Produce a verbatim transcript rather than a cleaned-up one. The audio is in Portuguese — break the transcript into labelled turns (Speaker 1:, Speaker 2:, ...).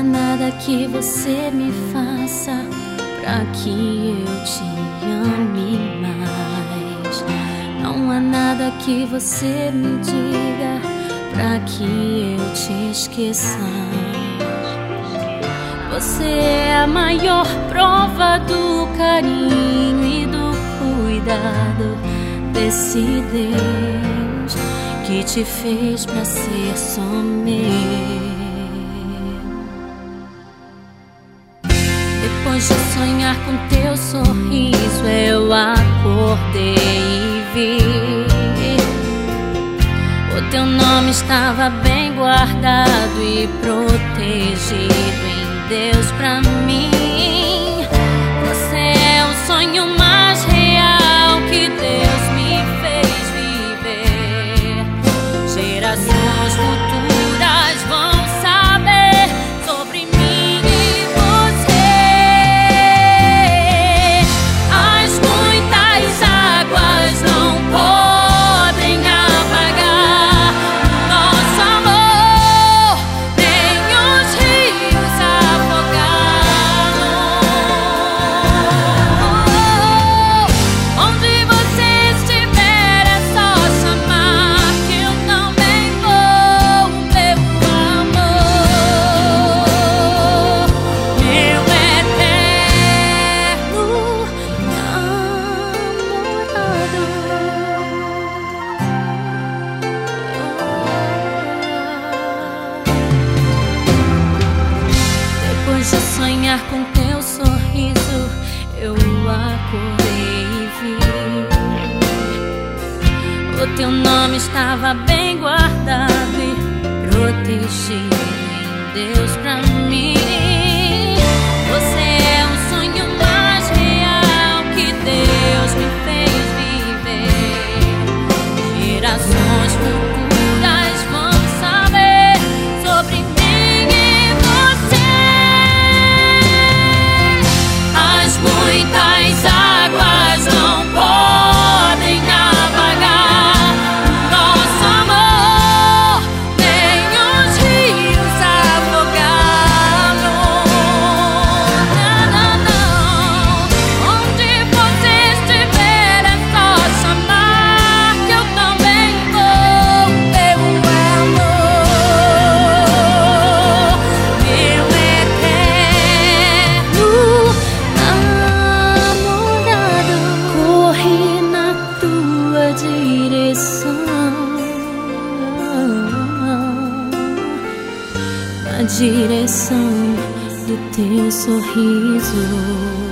Speaker 1: nada que você me faça pra que eu te ame mais. Não há nada que você me diga pra que eu te esqueça. Você é a maior prova do carinho e do cuidado desse Deus que te fez pra ser só meu. Depois de sonhar com teu sorriso, eu acordei e vi o teu nome estava bem guardado e protegido em Deus pra mim. Você é o sonho mais real que Deus me fez viver. Gerações futuras vão saber sobre mim e você. As muitas águas não podem apagar nosso amor, nem os rios afogá-lo. Onde você estiver é só chamar que eu também vou, meu amor, meu eterno namorado. Depois de sonhar com teu sorriso, eu acordei e vi o teu nome estava bem guardado e protegido em Deus pra mim. Você é o sonho mais real que Deus me fez viver. Gerações futuras vão saber sobre mim e você. As muitas águas não podem apagar nosso amor, nem os rios afogá-lo. Não, não, não. Onde você estiver é só chamar que eu também vou, meu amor, meu eterno namorado. Corri na tua direção, na direção do teu sorriso.